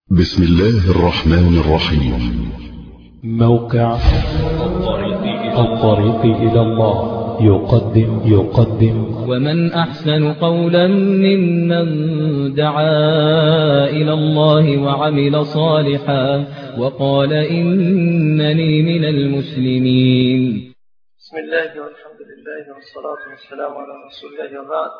بسم الله الرحمن الرحيم. موقع الطريق إلى الله يقدم ومن أحسن قولا ممن دعا إلى الله وعمل صالحا وقال إنني من المسلمين. بسم الله والحمد لله والصلاة والسلام على رسول الله وبعد.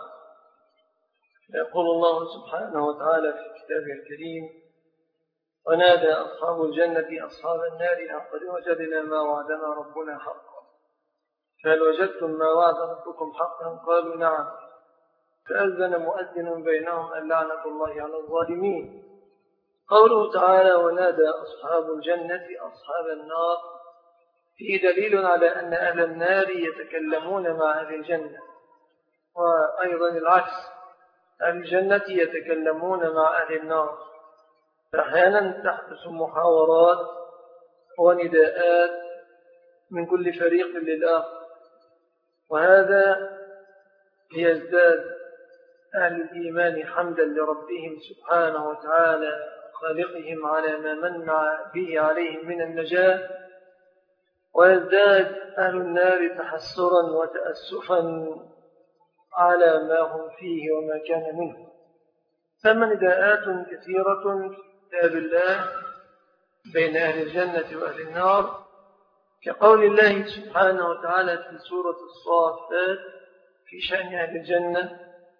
يقول الله سبحانه وتعالى في كتابه الكريم: ونادى أصحاب الجنة أصحاب النار لقد وجدنا ما وعدنا ربنا حقا فهل وجدتم ما وعد ربكم حقا؟ قالوا نعم. فأذن مؤذن بينهم اللعنة الله على الظالمين. قوله تعالى: ونادى أصحاب الجنة أصحاب النار، فيه دليل على أن أهل النار يتكلمون مع أهل الجنة، وأيضا العكس، أهل الجنة يتكلمون مع أهل النار. أحيانا تحدث محاورات ونداءات من كل فريق للآخر، وهذا ليزداد أهل الإيمان حمدا لربهم سبحانه وتعالى خالقهم على ما من به عليهم من النجاة، ويزداد أهل النار تحسرا وتأسفا على ما هم فيه وما كان منه. ثم نداءات كثيرة في كتاب الله بين أهل الجنة وأهل النار، كقول الله سبحانه وتعالى في سورة الصافات في شأن أهل الجنة: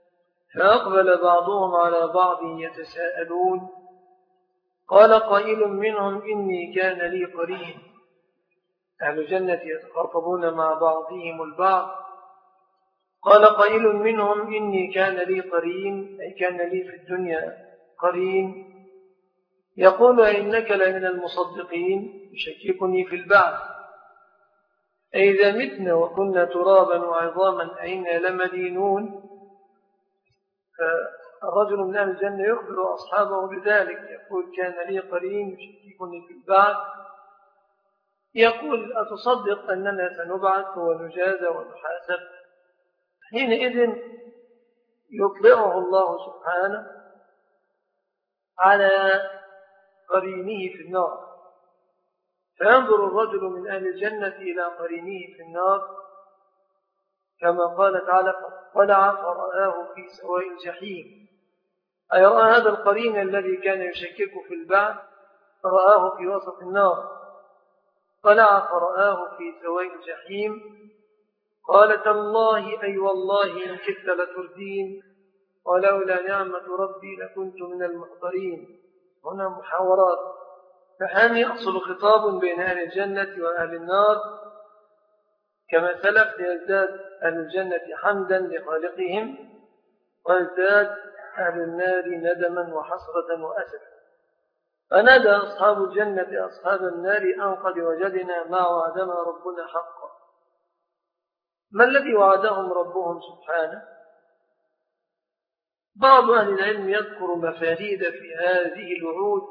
فأقبل بعضهم على بعض يتساءلون قال قائل منهم إني كان لي قرين. أهل الجنة يتخاطبون مع بعضهم البعض. قال قائل منهم إني كان لي قرين، أي كان لي في الدنيا قرين، يقول إنك لمن المصدقين، يشككني في البعث، أي إذا متنا وكنا ترابا وعظاما أئنا لمدينون. فالرجل من أهل الجنة يخبر أصحابه بذلك، يقول كان لي قرين يشككني في البعث، يقول أتصدق أننا سنبعث ونجازى ونحاسب؟ حينئذ يطلعه الله سبحانه على قرينه في النار، فينظر الرجل من أهل الجنة إلى قرينه في النار كما قال تعالى: فاطلع فرآه في سواء الجحيم، أي رأى هذا القرين الذي كان يشكك في البعث رآه في وسط النار. طلع فرآه في سواء الجحيم، قال: تالله أي والله إن كدت لتردين ولولا نعمة ربي لكنت من المحضرين. هنا محاورات، فحين يحصل خطاب بين أهل الجنة وأهل النار كما سلف، ليزداد أهل الجنة حمدا لخالقهم، ويزداد أهل النار ندما وحسرة وأسفا. فنادى أصحاب الجنة أصحاب النار أن قد وجدنا ما وعدنا ربنا حقا. ما الذي وعدهم ربهم سبحانه؟ بعض أهل العلم يذكر مفاريد في هذه الوعود،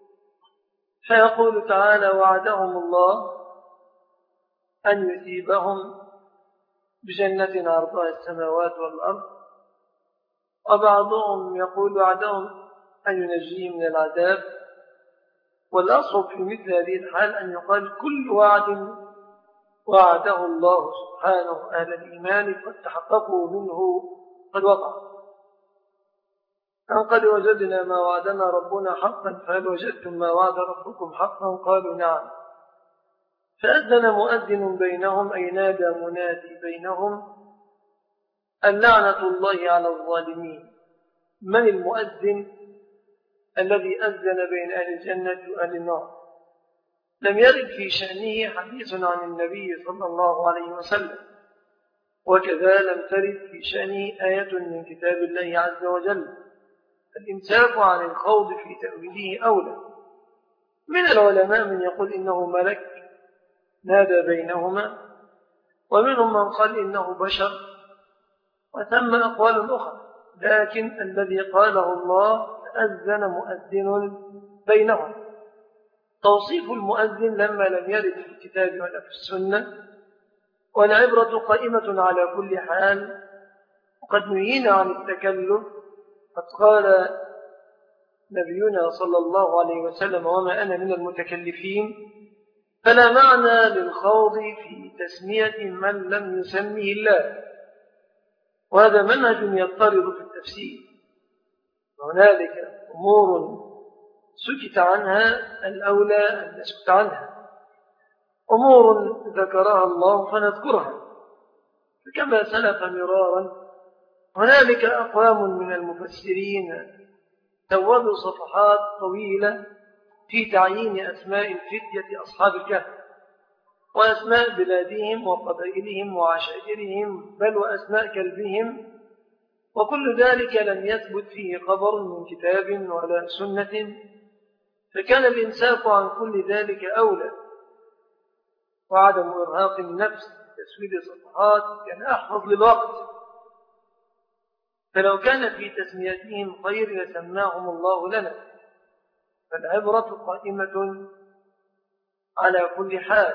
فيقول تعالى: وعدهم الله أن يثيبهم بجنة عرضها السماوات والأرض. وبعضهم يقول وعدهم أن ينجيهم من العذاب. والأصعب في مثل هذه الحال أن يقال كل وعد وعده الله سبحانه أهل الإيمان قد تحققوا منه قد وقع. أن قد وجدنا ما وعدنا ربنا حقا فهل وجدتم ما وعد ربكم حقا؟ قالوا نعم. فأذن مؤذن بينهم، أي نادى منادي بينهم اللعنة الله على الظالمين. من المؤذن الذي أذن بين أهل الجنة وأهل النار؟ لم يرد في شأنه حديث عن النبي صلى الله عليه وسلم، وكذا لم ترد في شأنه آية من كتاب الله عز وجل. الإمساك عن الخوض في تأويله أولى. من العلماء من يقول إنه ملك نادى بينهما، ومنهم من قال إنه بشر، وثم أقوال أخرى، لكن الذي قاله الله: أذن مؤذن بينهم. توصيف المؤذن لما لم يرد في الكتاب ولا في السنة، والعبرة قائمة على كل حال، وقد نهينا عن التكلف. قد قال نبينا صلى الله عليه وسلم وما أنا من المتكلفين، فلا معنى للخوض في تسمية من لم يسمه الله، وهذا منهج يضطرد في التفسير. هنالك أمور سكت عنها الأولى أن نسكت عنها، أمور ذكرها الله فنذكرها، فكما سلف مرارا هنالك أقوام من المفسرين سودوا صفحات طويلة في تعيين أسماء الفتية أصحاب الكهف وأسماء بلادهم وقبائلهم وعشائرهم بل وأسماء كلبهم، وكل ذلك لم يثبت فيه خبر من كتاب ولا سنة، فكان الإمساك عن كل ذلك أولى، وعدم إرهاق النفس تسويد صفحات كان أحفظ للوقت. فلو كان في تسميتهم خير لسماهم الله لنا، فالعبرة قائمة على كل حال.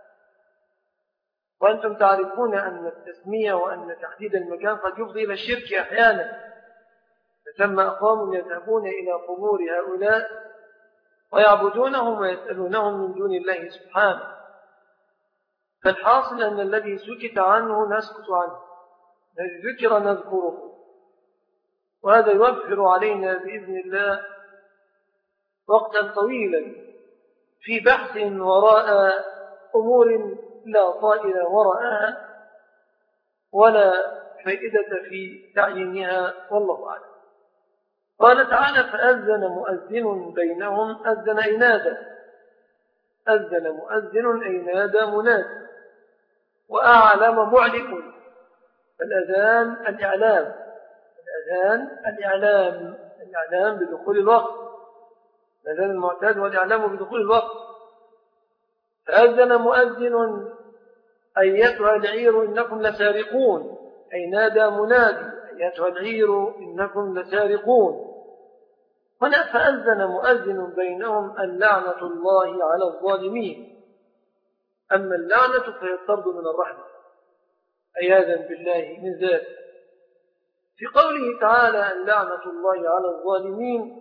وأنتم تعرفون أن التسمية وأن تحديد المكان قد يفضي إلى الشرك أحيانا، فثم أقوام يذهبون إلى قبور هؤلاء ويعبدونهم ويسألونهم من دون الله سبحانه. فالحاصل أن الذي سكت عنه نسكت عنه، الذي ذكر نذكره، وهذا يوفر علينا بإذن الله وقتا طويلا في بحث وراء أمور لا طائل وراءها ولا فائدة في تعيينها، والله أعلم. قال تعالى: فأذن مؤذن بينهم، أذن أي نادى، أذن مؤذن أي نادى منادى، وأعلم معلم. الأذان الإعلام، الأذان الإعلام بدخول الوقت، الأذان المعتاد والإعلام بدخول الوقت. فأذن مؤذن أيتها العير إنكم لسارقون، أي نادى منادي أيتها العير إنكم لسارقون. هنا فأذن مؤذن بينهم اللعنة الله على الظالمين. أما اللعنة فهي الطرد من الرحمة، عياذا بالله من ذلك. في قوله تعالى اللعنة الله على الظالمين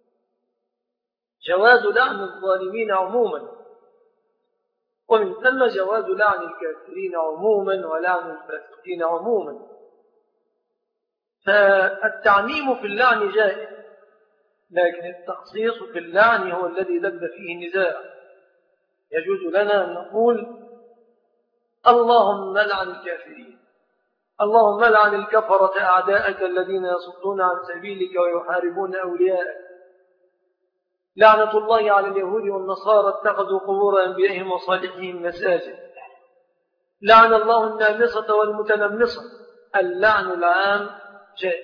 جواز لعن الظالمين عموما، ومن ثم جواز لعن الكافرين عموما ولعن الفاسقين عموما. فالتعميم في اللعن جائز، لكن التخصيص في اللعن هو الذي لب فيه النزاع. يجوز لنا أن نقول اللهم لعن الكافرين، اللهم لعن الكفرة أعداءك الذين يصدون عن سبيلك ويحاربون أولياءك، لعنة الله على اليهود والنصارى اتخذوا قبور أنبيائهم وصالحهم مساجد، لعن الله النامصة والمتنمصة. اللعن العام جائز،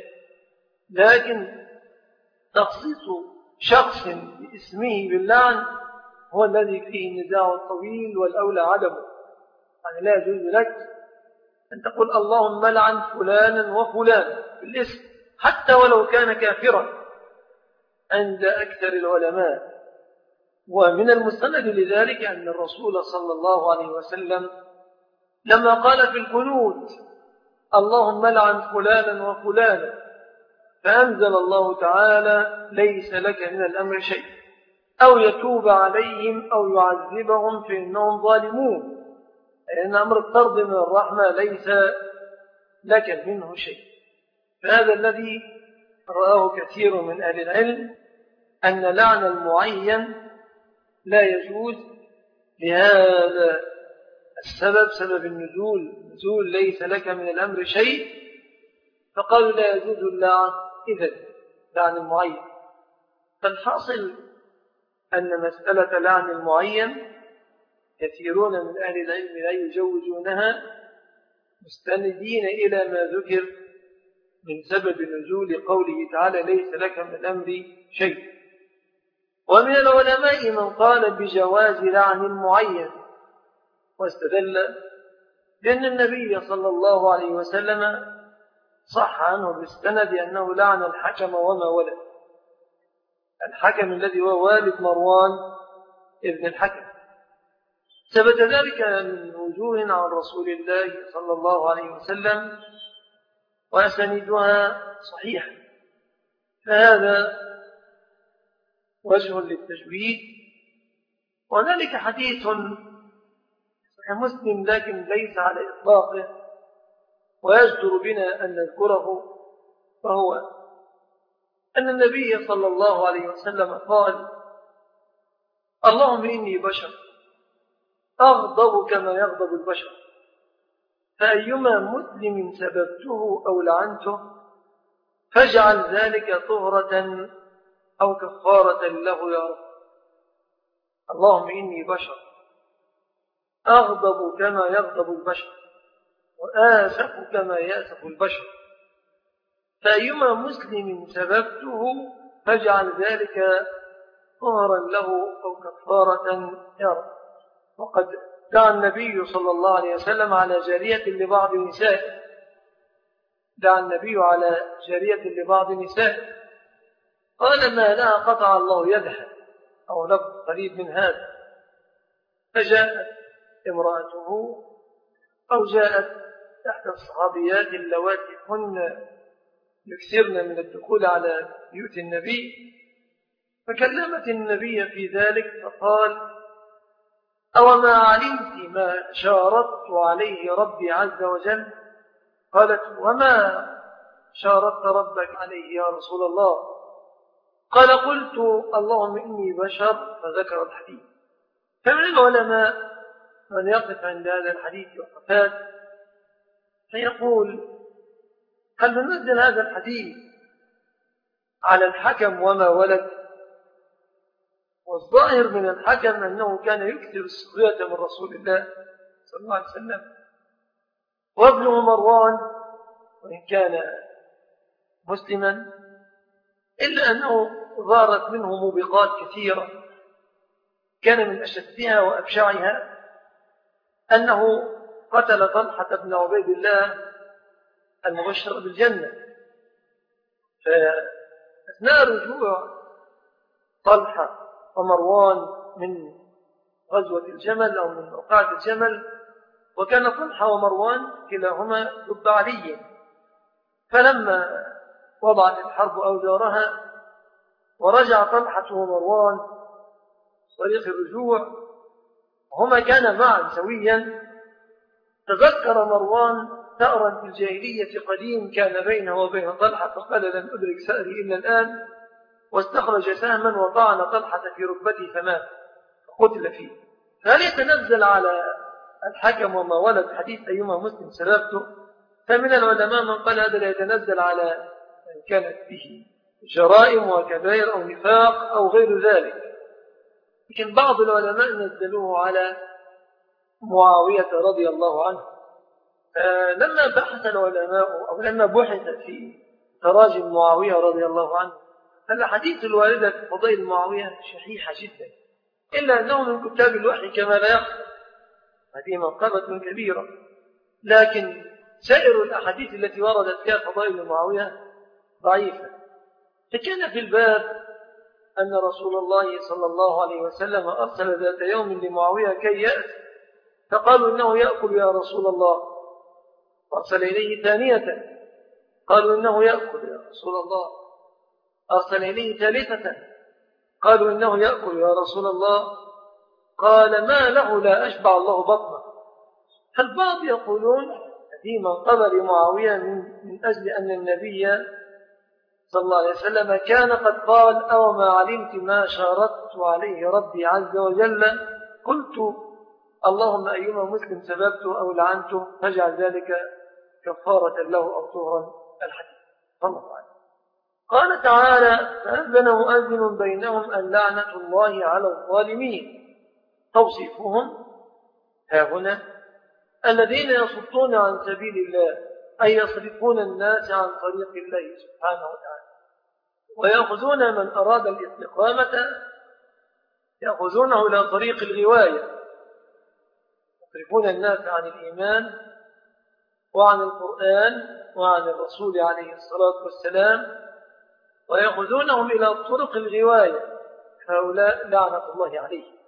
لكن تخصيص شخص باسمه باللعن هو الذي فيه النزاع الطويل والأولى عدمه. يعني لا يجوز لك أن تقول اللهم لعن فلانا وفلانا بالاسم حتى ولو كان كافرا عند أكثر العلماء. ومن المستند لذلك أن الرسول صلى الله عليه وسلم لما قال في القنوت اللهم لعن فلانا وفلانا، فأنزل الله تعالى ليس لك من الأمر شيء، أو يتوب عليهم أو يعذبهم فإنهم ظالمون، لأن أمر الطرد من الرحمة ليس لك منه شيء. فهذا الذي رآه كثير من أهل العلم، أن لعن المعين لا يجوز لهذا السبب، سبب النزول ليس لك من الأمر شيء، فقالوا لا يجوز اللعن إذن لعن المعين. فالحاصل أن مسألة لعن المعين كثيرون من أهل العلم لا يجوزونها، مستندين إلى ما ذكر من سبب نزول قوله تعالى ليس لك من الأمر شيء. ومن العلماء من قال بجواز لعن معين، واستدل بأن النبي صلى الله عليه وسلم صح عنه بالسند أنه لعن الحكم وما ولد، الحكم الذي هو والد مروان ابن الحكم. ثبت ذلك من وجوه عن رسول الله صلى الله عليه وسلم وأسندها صحيحة. فهذا وجه للتجويد. وهنالك حديث صحيح مسلم لكن ليس على إطلاقه ويجدر بنا أن نذكره، وهو أن النبي صلى الله عليه وسلم قال: اللهم إني بشر أغضب كما يغضب البشر، فأيما مسلم سببته أو لعنته فاجعل ذلك طهرة أو كفارة له يا رب. اللهم إني بشر أغضب كما يغضب البشر وآسف كما يأسف البشر، فأيما مسلم سببته فاجعل ذلك طهرا له أو كفارة يا رب. وقد دعا النبي صلى الله عليه وسلم على جارية لبعض نسائه، دعا النبي على جارية لبعض نسائه قال: ما لها قطع الله يدها، أو لفظ قريب من هذا. فجاءت امرأته أو جاءت تحت الصحابيات اللواتي كن يكثرن من الدخول على بيوت النبي، فكلمت النبي في ذلك فقال: أوما علمت ما شارطت عليه ربي عز وجل؟ قالت: وما شارطت ربك عليه يا رسول الله؟ قال: قلت اللهم إني بشر، فذكر الحديث. فمن العلماء من يقف عند هذا الحديث وقفات فيقول: هل ننزل هذا الحديث على الحكم وما ولد؟ والظاهر من الحكم أنه كان يكثر السخرية من رسول الله صلى الله عليه وسلم، وابنه مروان وإن كان مسلما إلا أنه ظهرت منه موبقات كثيرة، كان من أشدها وأبشعها أنه قتل طلحة بن عبيد الله المبشر بالجنة. فأثناء رجوع طلحة ومروان من غزوة الجمل أو من موقعة الجمل، وكان طلحة ومروان كلاهما ضد علي، فلما وضعت الحرب أوزارها ورجع طلحة ومروان طريق الرجوع هما كانا معا سويا، تذكر مروان ثأرا في الجاهلية قديم كان بينه وبين طلحة، فقال: لن أدرك سأري إلا الآن، واستخرج سهما وطعن طلحة في ركبته فمات قتل فيه. فهل يتنزل على الحكم وما ولد حديث أيما مسلم سببته؟ فمن العلماء من قال هذا لا يتنزل على من كانت به جرائم وكبائر أو نفاق أو غير ذلك، لكن بعض العلماء نزلوه على معاوية رضي الله عنه. لما بحث العلماء أو لما بحث في تراجم معاوية رضي الله عنه، الأحاديث الواردة في فضائل معاوية شحيحة جدا، إلا أنه من كتاب الوحي كما لا يخفى، هذه منقبة كبيرة، لكن سائر الأحاديث التي وردت فيها فضائل معاوية ضعيفة. فكان في الباب أن رسول الله صلى الله عليه وسلم أرسل ذات يوم لمعاوية كي يأتي، فقالوا إنه يأكل يا رسول الله، أرسل إليه ثانية قالوا إنه يأكل يا رسول الله، أرسل إليه ثالثة قالوا إنه يأكل يا رسول الله، قال: ما له لا أشبع الله بطنه. فالبعض يقولون في منقبة لمعاوية من أجل أن النبي صلى الله عليه وسلم كان قد قال: أو ما علمت ما شارطت عليه ربي عز وجل، قلت اللهم أيما مسلم سببته أو لعنته فاجعل ذلك كفارة له أو طهرا. الحديث صلى الله عليه وسلم. قال تعالى: فأذن مؤذن بينهم أن لعنة الله على الظالمين. توصيفهم ها هنا الذين يصدون عن سبيل الله، أي يصرفون الناس عن طريق الله سبحانه وتعالى، ويأخذون من أراد الاستقامة يأخذونه إلى طريق الغواية، يصرفون الناس عن الإيمان وعن القرآن وعن الرسول عليه الصلاة والسلام ويأخذونهم إلى طرق الغواية، هؤلاء لعنة الله عليهم.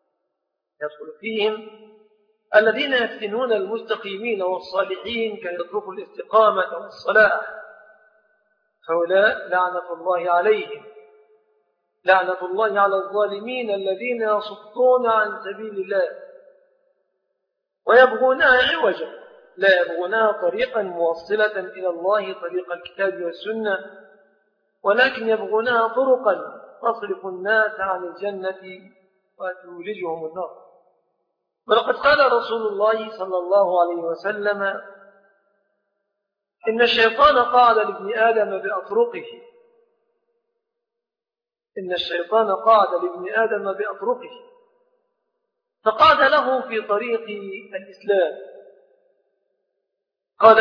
يدخل فيهم الذين يفتنون المستقيمين والصالحين كي يتركوا الاستقامة والصلاح، هؤلاء لعنة الله عليهم. لعنة الله على الظالمين الذين يصدون عن سبيل الله ويبغونها عوجا، لا يبغونها طريقا موصلة إلى الله طريق الكتاب والسنة، ولكن يبغونها طرقا تصرف الناس عن الجنة وتولجهم النار. ولقد قال رسول الله صلى الله عليه وسلم: إن الشيطان قعد لابن آدم بأطرقه، إن الشيطان قعد لابن آدم بأطرقه، فقعد له في طريق الإسلام، قال: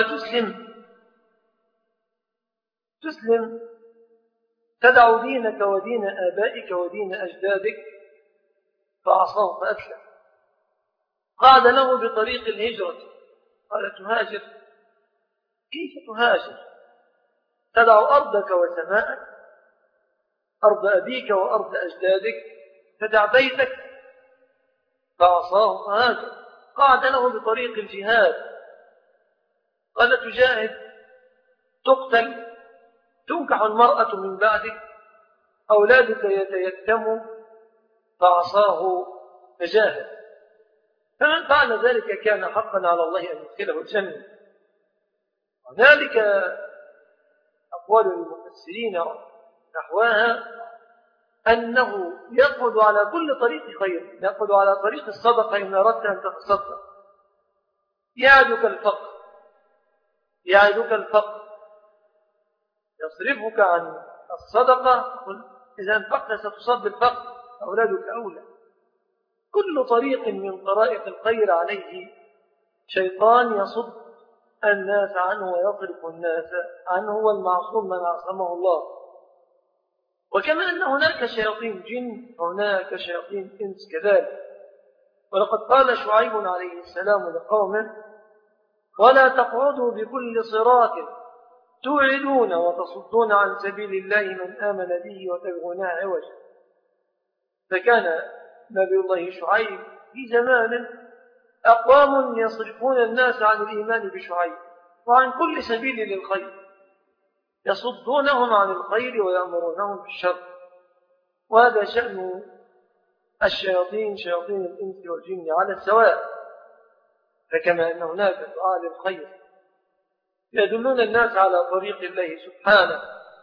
تسلم تدع دينك ودين آبائك ودين أجدادك، فعصاه فأسلم. قعد له بطريق الهجرة، قال: تهاجر؟ كيف تهاجر؟ تدع أرضك وسماءك، أرض أبيك وأرض أجدادك، تدع بيتك، فعصاه فهاجر. قعد له بطريق الجهاد، قال: تجاهد؟ تقتل؟ تنكح المرأة من بعدك، أولادك يتيتموا، فعصاه فجاهد. فمن فعل ذلك كان حقا على الله أن يدخله الجنة. وذلك أقوال المفسرين نحوها أنه يقعد على كل طريق خير، يقعد على طريق الصدقة إن أردت أن تتصدق، يعدك الفقر يصرفك عن الصدقة، إذا انفقت ستصاب الفقر، أولادك أولى. كل طريق من طرائق الخير عليه شيطان يصد الناس عنه ويصرف الناس عنه، والمعصوم من عصمه الله. وكما أن هناك شياطين جن وهناك شياطين إنس كذلك. ولقد قال شعيب عليه السلام لقومه: ولا تقعدوا بكل صراط توعدون وتصدون عن سبيل الله من آمن به وتبغونها عوجا. فكان نبي الله شعيب في زمان أقوام يصرفون الناس عن الإيمان بشعيب وعن كل سبيل للخير، يصدونهم عن الخير ويأمرونهم بالشر. وهذا شأن الشياطين، شياطين الإنس والجن على السواء. فكما أن هناك دعاء للخير يدلون الناس على طريق الله سبحانه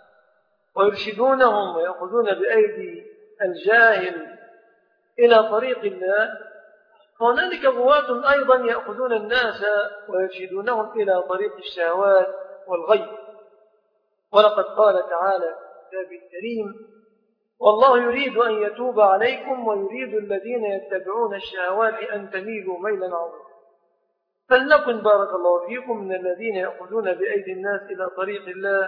ويرشدونهم ويأخذون بأيدي الجاهل إلى طريق الله، فهنالك غواة أيضا يأخذون الناس ويرشدونهم إلى طريق الشهوات والغي. ولقد قال تعالى في كتابه الكريم: والله يريد أن يتوب عليكم ويريد الذين يتبعون الشهوات أن تميلوا ميلا عظيما. فلنكن بارك الله فيكم من الذين يأخذون بأيدي الناس إلى طريق الله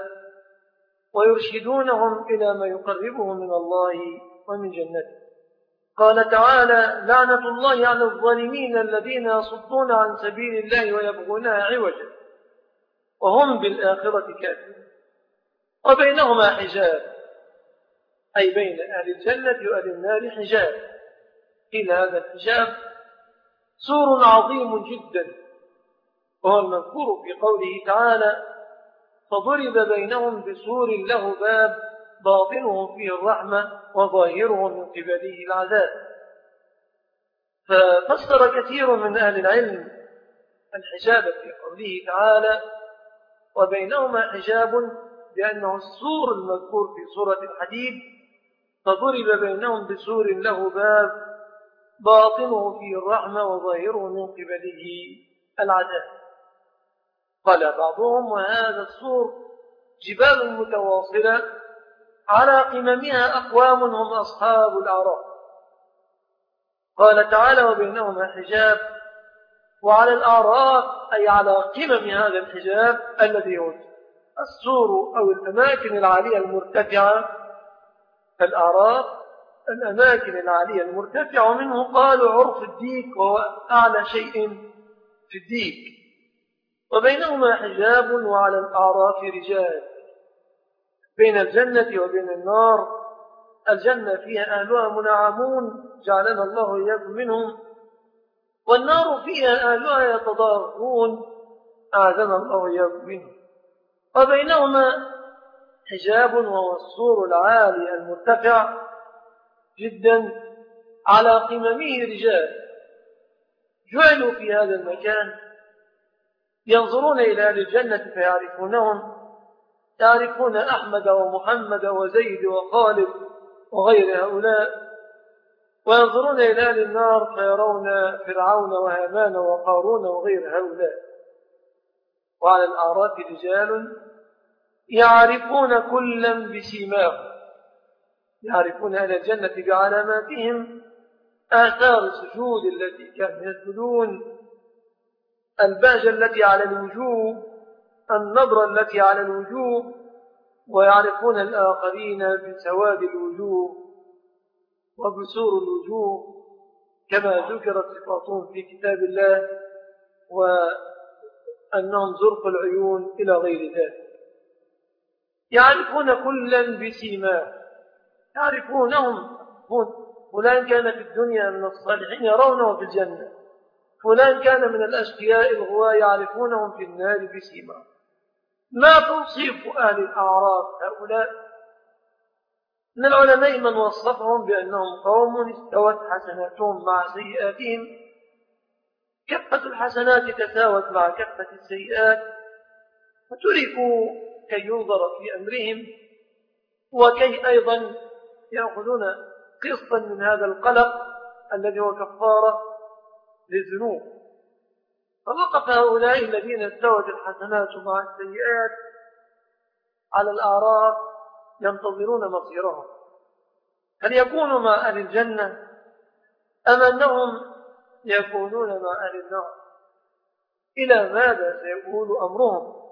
ويرشدونهم إلى ما يقربهم من الله ومن جنته. قال تعالى: لعنة الله على الظالمين الذين يصدون عن سبيل الله ويبغونها عوجا وهم بالآخرة كافرون. وبينهما حجاب، أي بين أهل الجنة وأهل النار حجاب. إلى هذا الحجاب سور عظيم جدا، وهو المذكور في قوله تعالى: فضرب بينهم بسور له باب باطنه فيه الرحمة وظاهره من قبله العذاب. ففسر كثير من أهل العلم الحجاب في قوله تعالى: وبينهما حجاب، بأنه السور المذكور في سورة الحديد، فضرب بينهم بسور له باب باطنه فيه الرحمة وظاهره من قبله العذاب. قال بعضهم: وهذا السور جبال متواصلة على قممها أقوام هم أصحاب الأعراف. قال تعالى: وبينهما حجاب، وعلى الأعراف أي على قمم هذا الحجاب الذي هو السور أو الأماكن العالية المرتفعة. الأعراف الأماكن العالية المرتفعة، ومنه قالوا عرف الديك وهو أعلى شيء في الديك. وبينهما حجاب، وعلى الأعراف رجال. بين الجنة وبين النار، الجنة فيها أهلها منعمون، جعلنا الله إياكم منهم، والنار فيها أهلها يتضارون، أعاذنا الله إياكم منهم. وبينهما حجاب، وهو السور العالي المرتفع جدا على قممه رجال جعلوا في هذا المكان ينظرون إلى أهل الجنة فيعرفونهم، يعرفون أحمد ومحمد وزيد وخالد وغير هؤلاء، وينظرون إلى أهل النار فيرون فرعون وهامان وقارون وغير هؤلاء. وعلى الأعراف رجال يعرفون كلا بسيماهم، يعرفون أهل الجنة بعلاماتهم، آثار السجود التي كانوا يسجدون، البهجة التي على الوجوه، النظرة التي على الوجوه، ويعرفون الآخرين بسواد الوجوه وبسور الوجوه كما ذكرت صفاتهم في كتاب الله، وأنهم زرق العيون إلى غير ذلك. يعرفون كلا بسيماه، يعرفونهم، فلان كان في الدنيا من الصالحين يرونه في الجنة، فلان كان من الأشقياء الغواة يعرفونهم في النار بسيماه. ما توصف أهل الأعراف هؤلاء؟ من العلماء من وصفهم بأنهم قوم استوت حسناتهم مع سيئاتهم، كفة الحسنات تساوت مع كفة السيئات، فتركوا كي ينظر في أمرهم، وكي أيضا يأخذون قسطا من هذا القلق الذي هو كفارة للذنوب. فوقف هؤلاء الذين استوت الحسنات مع السيئات على الأعراف ينتظرون مصيرهم، هل يكونوا مع أهل الجنة أم أنهم يكونون مع أهل النار؟ إلى ماذا سيكون أمرهم؟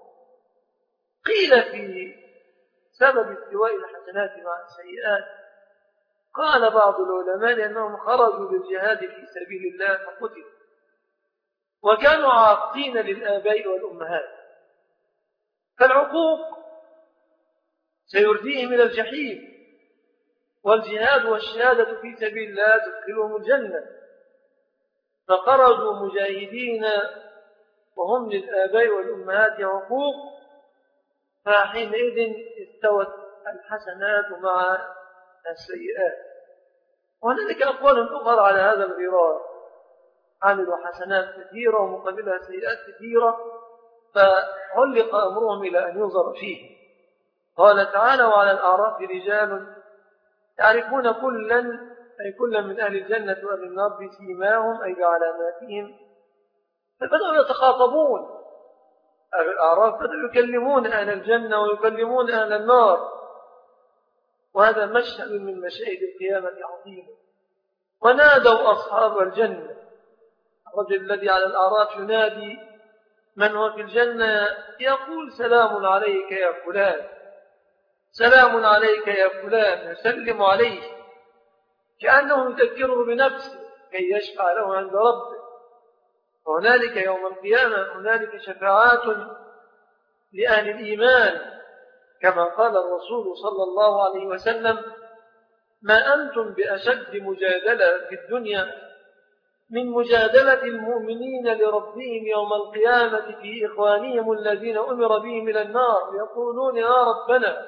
قيل في سبب استواء الحسنات مع السيئات، قال بعض العلماء لأنهم خرجوا للجهاد في سبيل الله فقتلوا، وكانوا عاقين للآباء والأمهات، فالعقوق سيرديهم إلى الجحيم، والجهاد والشهادة في سبيل الله تدخلهم الجنة، فخرجوا مجاهدين وهم للآباء والأمهات عقوق، فحينئذ استوت الحسنات مع السيئات. وهنالك أقوال أخرى على هذا الغرار، عملوا حسنات كثيرة ومقابلها سيئات كثيرة، فعلق أمرهم إلى أن ينظر فيه. قال تعالى: وعلى الأعراف رجال يعرفون كلا من أهل الجنة وأهل النار بسيماهم أي بعلاماتهم، فبدأوا يتخاطبون. أهل الأعراف بدأوا يكلمون أهل الجنة ويكلمون أهل النار، وهذا مشهد من مشاهد القيامة عظيمة. ونادوا أصحاب الجنة، الرجل الذي على الأعراف ينادي من هو في الجنة يقول: سلام عليك يا فلان، سلام عليك يا فلان، يسلم عليه كأنه يذكره بنفسه كي يشفع له عند ربه. وهنالك يوم القيامة هنالك شفاعات لأهل الإيمان، كما قال الرسول صلى الله عليه وسلم: ما أنتم بأشد مجادلة في الدنيا من مجادلة المؤمنين لربهم يوم القيامة في إخوانهم الذين أمر بهم إلى النار، يقولون: يا ربنا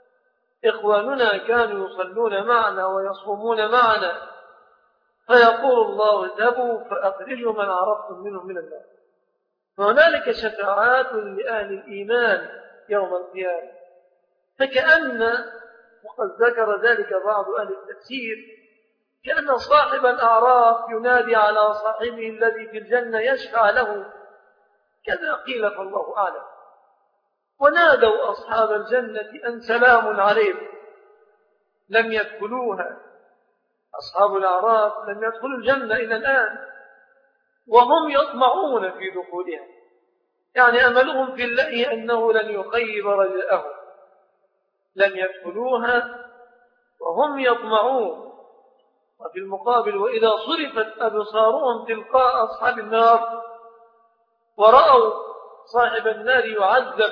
إخواننا كانوا يصلون معنا ويصومون معنا، فيقول الله: اذهبوا فأخرجوا من عرفتم منهم من النار. فهنالك شفاعات لأهل الإيمان يوم القيامة، فكأن، وقد ذكر ذلك بعض أهل التفسير، كأن صاحب الأعراف ينادي على صاحبه الذي في الجنة يشفع له، كذا قيل فالله أعلم. ونادوا أصحاب الجنة أن سلام عليكم، لم يدخلوها. أصحاب الأعراف لم يدخلوا الجنة إلى الآن، وهم يطمعون في دخولها، يعني أملهم في الله أنه لن يخيب رجاءهم، لم يدخلوها وهم يطمعون. وفي المقابل: وإذا صرفت أبصارهم تلقاء أصحاب النار ورأوا صاحب النار يعذب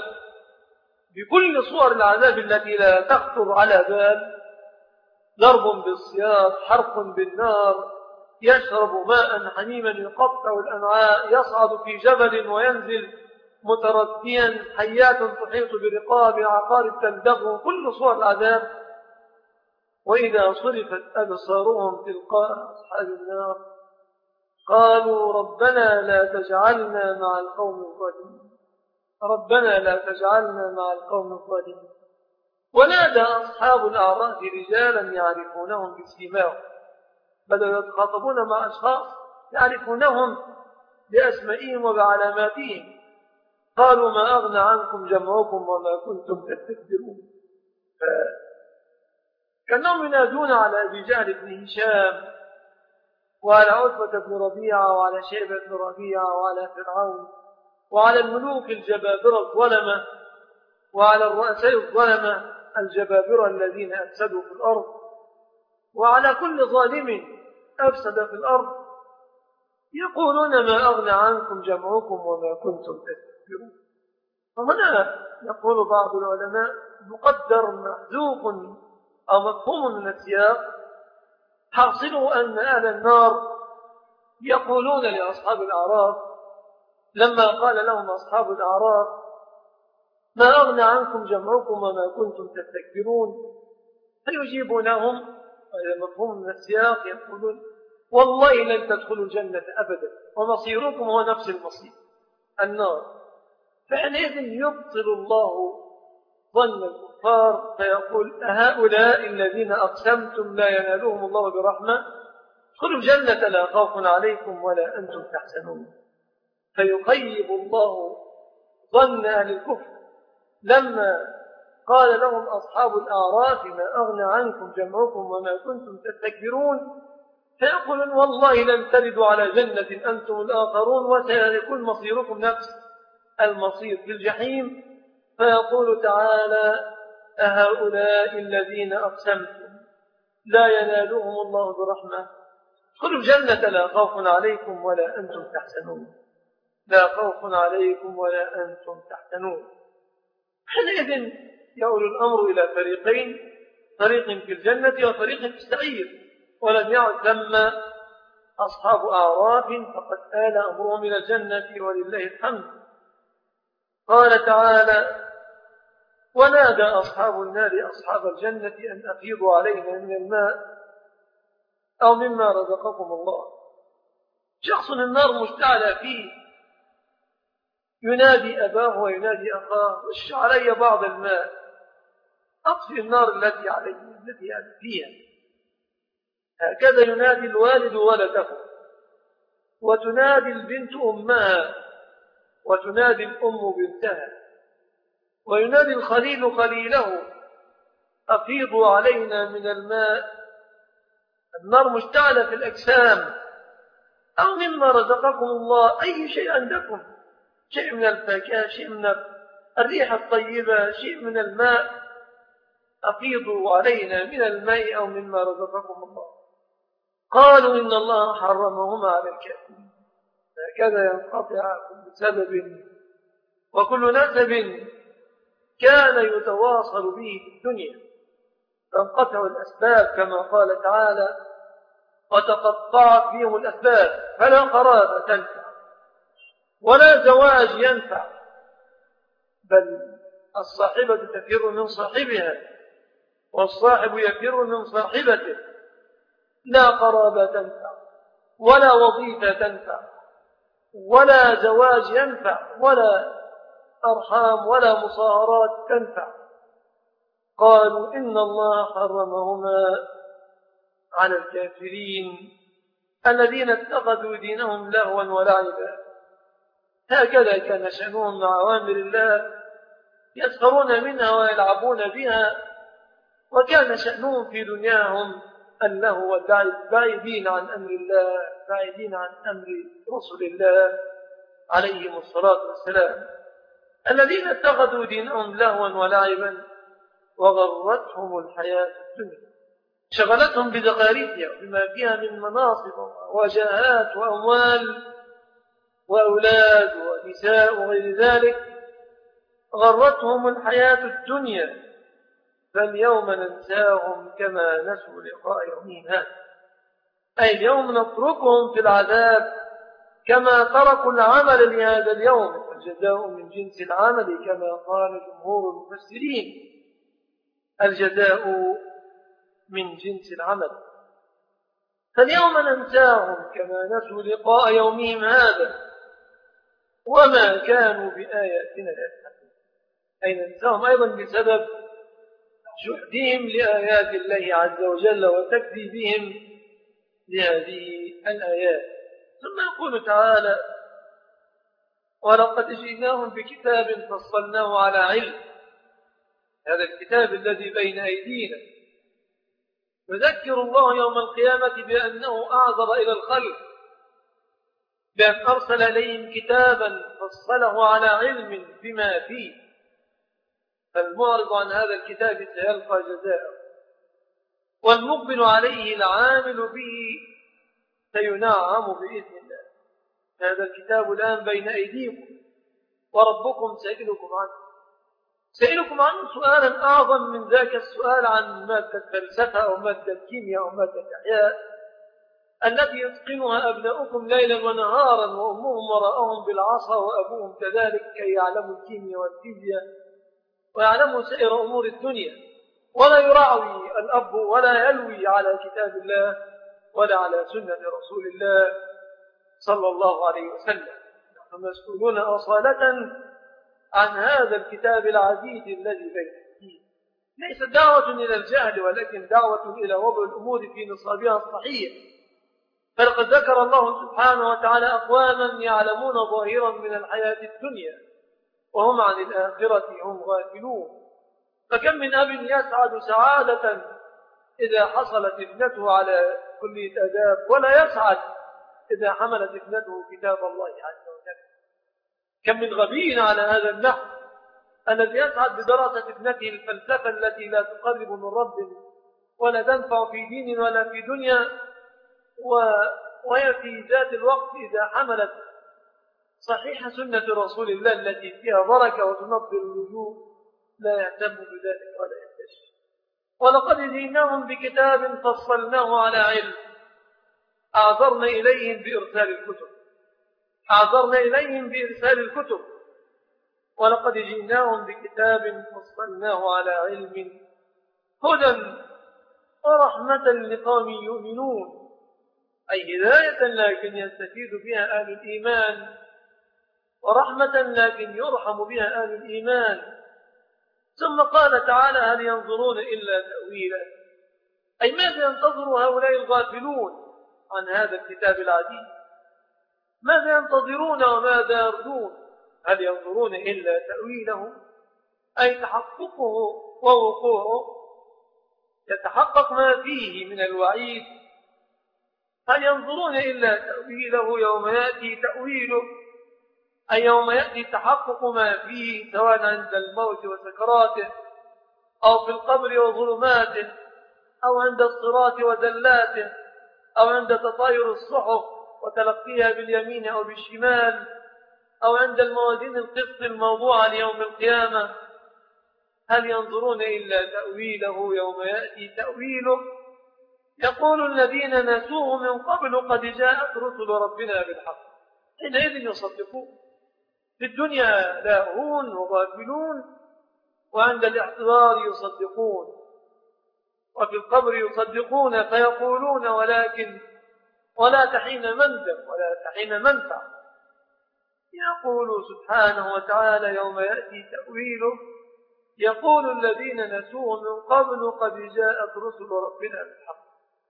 بكل صور العذاب التي لا تخطر على بال، ضرب بالسياط، حرق بالنار، يشرب ماء حميما يقطع الأمعاء، يصعد في جبل وينزل مترديا، حيات تحيط برقاب، عقارب تلدغه، كل صور العذاب. وإذا صرفت أبصارهم تلقاء أصحاب النار قالوا ربنا لا تجعلنا مع القوم الظالمين، ربنا لا تجعلنا مع القوم الظالمين. ونادى أصحاب الأعراف رجالا يعرفونهم بسيماهم، بدأوا يتخاطبون مع أشخاص يعرفونهم بأسمائهم وبعلاماتهم. قالوا ما أغنى عنكم جمعكم وما كنتم تستكبرون. كانهم ينادون على أبي جهل بن هشام وعلى عتبة بن ربيعة وعلى شيبة بن ربيعة وعلى فرعون وعلى الملوك الجبابرة الظلمة وعلى الرؤساء الظلمة الجبابرة الذين أفسدوا في الأرض وعلى كل ظالم أفسد في الأرض. يقولون ما أغنى عنكم جمعكم وما كنتم تستكبرون. وهنا يقول بعض العلماء مقدر محذوف أو مفهوم من السياق حاصله أن أهل النار يقولون لأصحاب الأعراف لما قال لهم أصحاب الأعراف ما أغنى عنكم جمعكم وما كنتم تستكبرون، فيجيبونهم هذا مفهوم من السياق يقولون والله لن تدخلوا الجنة أبدا ومصيركم هو نفس المصير النار. فحينئذ يبطل الله ظن الكفار فيقول أهؤلاء الذين أقسمتم لا ينالهم الله برحمة ادخلوا الجنة لا خوف عليكم ولا أنتم تحزنون. فيخيب الله ظن أهل الكفر لما قال لهم أصحاب الأعراف ما أغنى عنكم جمعكم وما كنتم تستكبرون، فيقولون والله لن تردوا على جنة أنتم الآخرون وسيكون مصيركم نفس المصير في الجحيم. فيقول تعالى أهؤلاء الذين أقسمتم لا ينالهم الله برحمة ادخلوا الجنة لا خوف عليكم ولا أنتم تحزنون، لا خوف عليكم ولا أنتم تحزنون. حينئذ يؤول الأمر إلى فريقين، فريق في الجنة وفريق في السعير، ولم يعد ثم أصحاب أعراف فقد آل أمرهم إلى الجنة ولله الحمد. قال تعالى ونادى أصحاب النار أصحاب الجنة أن أفيضوا علينا من الماء أو مما رزقكم الله. شخص النار مشتعل فيه ينادي أباه وينادي أخاه وش علي بعض الماء أطفئ النار التي علي التي أنا فيها. هكذا ينادي الوالد ولده وتنادي البنت أمها وتنادي الأم بنتها وينادي الخليل خليله أفيضوا علينا من الماء. النار مشتعلة في الأجسام أو مما رزقكم الله، أي شيء عندكم، شيء من الفاكهة، شيء من الريح الطيبة، شيء من الماء، أفيضوا علينا من الماء أو مما رزقكم الله. قالوا إن الله حرمهما على الكافرين. هكذا ينقطع كل سبب وكل نسب كان يتواصل به في الدنيا، تنقطع الأسباب كما قال تعالى وتقطعت بهم الأسباب فلا قرابة تنفع ولا زواج ينفع، بل الصاحبة تفر من صاحبها والصاحب يفر من صاحبته. لا قرابة تنفع ولا وظيفة تنفع ولا زواج ينفع ولا أرحام ولا مصاهرات تنفع. قالوا إن الله حرمهما على الكافرين الذين اتخذوا دينهم لهوا ولعبا. هكذا كان شأنهم مع أوامر الله، يسخرون منها ويلعبون بها، وكان شأنهم في دنياهم اللهو واللعب، بعيدين عن أمر الله، بعيدين عن أمر رسل الله عليهم الصلاة والسلام. الذين اتخذوا دينهم لهوا ولعبا وغرتهم الحياة الدنيا، شغلتهم بزخارفها وبما فيها من مناصب وجاهات وأموال وأولاد ونساء وغير ذلك، غرتهم الحياة الدنيا، فاليوم ننساهم كما نسوا لقاء يومهم هذا، أي اليوم نتركهم في العذاب كما تركوا العمل لهذا اليوم، الجزاء من جنس العمل كما قال جمهور المفسرين. الجزاء من جنس العمل. فاليوم ننساهم كما نسوا لقاء يومهم هذا وما كانوا بآياتنا يجحدون، أي ننساهم أيضا بسبب جحدهم لآيات الله عز وجل وتكذيبهم لهذه الآيات. ثم يقول تعالى: ولقد جئناهم بكتاب فصلناه على علم. هذا الكتاب الذي بين أيدينا يذكر الله يوم القيامة بأنه أعذر إلى الخلق بأن أرسل إليهم كتابا فصله على علم بما فيه، فالمعرض عن هذا الكتاب سيلقى جزاءه، والمقبل عليه العامل به سينعم بإذن الله. هذا الكتاب الآن بين أيديكم وربكم سائلكم عنه سؤالا أعظم من ذاك السؤال عن مادة الفلسفة أو مادة الكيمياء أو مادة الأحياء التي يتقنها أبناؤكم ليلا ونهارا وأمهم وراءهم بالعصا وأبوهم كذلك كي يعلموا الكيمياء والفيزياء ويعلموا سائر أمور الدنيا، ولا يراعي الأب ولا يلوي على كتاب الله ولا على سنة رسول الله صلى الله عليه وسلم. نحن مسؤولون أصالة عن هذا الكتاب العزيز الذي بين أيدينا. ليس دعوة إلى الجهل ولكن دعوة إلى وضع الأمور في نصابها الصحيح. فلقد ذكر الله سبحانه وتعالى أقواما يعلمون ظاهرا من الحياة الدنيا وهم عن الآخرة هم غافلون. فكم من أب يسعد سعادة إذا حصلت ابنته على كلية آداب ولا يسعد إذا حملت ابنته كتاب الله عز وجل. كم من غبي على هذا النحو الذي يسعد بدراسة ابنته الفلسفة التي لا تقرب من رب ولا تنفع في دين ولا في دنيا، وهي في ذات الوقت إذا حملت صحيح سنة رسول الله التي فيها بركة وتنظر الوجوه لا يهتم بذلك ولا ينتشر. ولقد جئناهم بكتاب فصلناه على علم أعذرنا إليهم بإرسال الكتب ولقد جئناهم بكتاب فصلناه على علم هدى ورحمة لقوم يؤمنون، أي هداية لكن يستفيد بها أهل الإيمان، ورحمة لكن يرحم بها أهل الإيمان. ثم قال تعالى: هل ينظرون إلا تأويله، أي ماذا ينتظر هؤلاء الغافلون عن هذا الكتاب العزيز؟ ماذا ينتظرون وماذا يرجون؟ هل ينظرون إلا تأويله، أي تحققه ووقوعه، يتحقق ما فيه من الوعيد. هل ينظرون إلا تأويله يوم يأتي تأويله، أي يوم يأتي تحقق ما فيه سواء عند الموت وسكراته أو في القبر وظلماته أو عند الصراط وزلاته أو عند تطاير الصحف وتلقيها باليمين أو بالشمال أو عند الموازين القسط الموضوعة ليوم القيامة. هل ينظرون إلا تأويله يوم يأتي تأويله، يقول الذين نسوه من قبل قد جاءت رسل ربنا بالحق، حينئذ يصدقون. في الدنيا لاهون وغافلون، وعند الاحتضار يصدقون، وفي القبر يصدقون فيقولون ولا تحين مندم ولا تحين منفع. يقول سبحانه وتعالى: يوم يأتي تأويله يقول الذين نسوه من قبل قد جاءت رسل ربنا بالحق.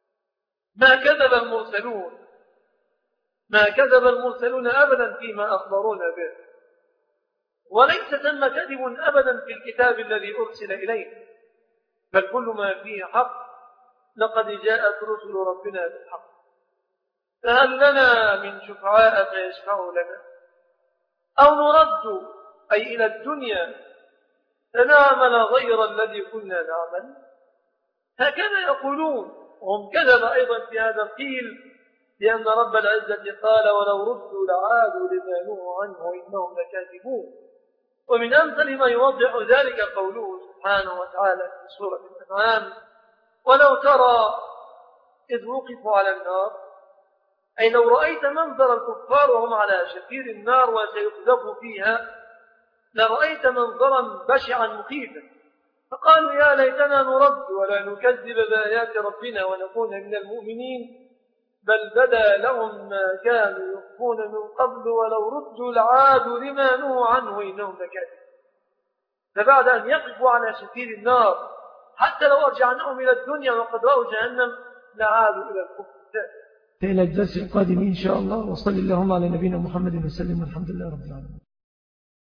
ما كذب المرسلون أبدا فيما أخبرونا به، وليس ثم كذب أبدا في الكتاب الذي أرسل إليه، بل كل ما فيه حق. لقد جاءت رسل ربنا بالحق، فهل لنا من شفعاء فيشفعوا لنا أو نرد أي إلى الدنيا فنعمل غير الذي كنا نعمل. هكذا يقولون، وهم كذب أيضا في هذا القيل، لأن رب العزة قال: ولو ردوا لعادوا لما نهوا عنه إنهم لكاذبون. ومن أمثل ما يوضح ذلك قوله سبحانه وتعالى في سورة الأنعام: ولو ترى إذ وقفوا على النار، أي لو رأيت منظر الكفار وهم على شفير النار وسيقذفوا فيها لرأيت منظرا بشعا مخيفا، فقالوا يا ليتنا نرد ولا نكذب بآيات ربنا ونكون من المؤمنين بل بدا لهم ما كانوا يخفون من قبل ولو ردوا لعادوا لما نهوا عنه إنهم لكاذبون. فبعد أن يقفوا على شفير النار حتى لو أرجعناهم إلى الدنيا وقد رأوا جهنم لعادوا إلى الكفر. إلى الدرس القادم إن شاء الله. وصل اللهم على نبينا محمد وسلم والحمد لله رب العالمين.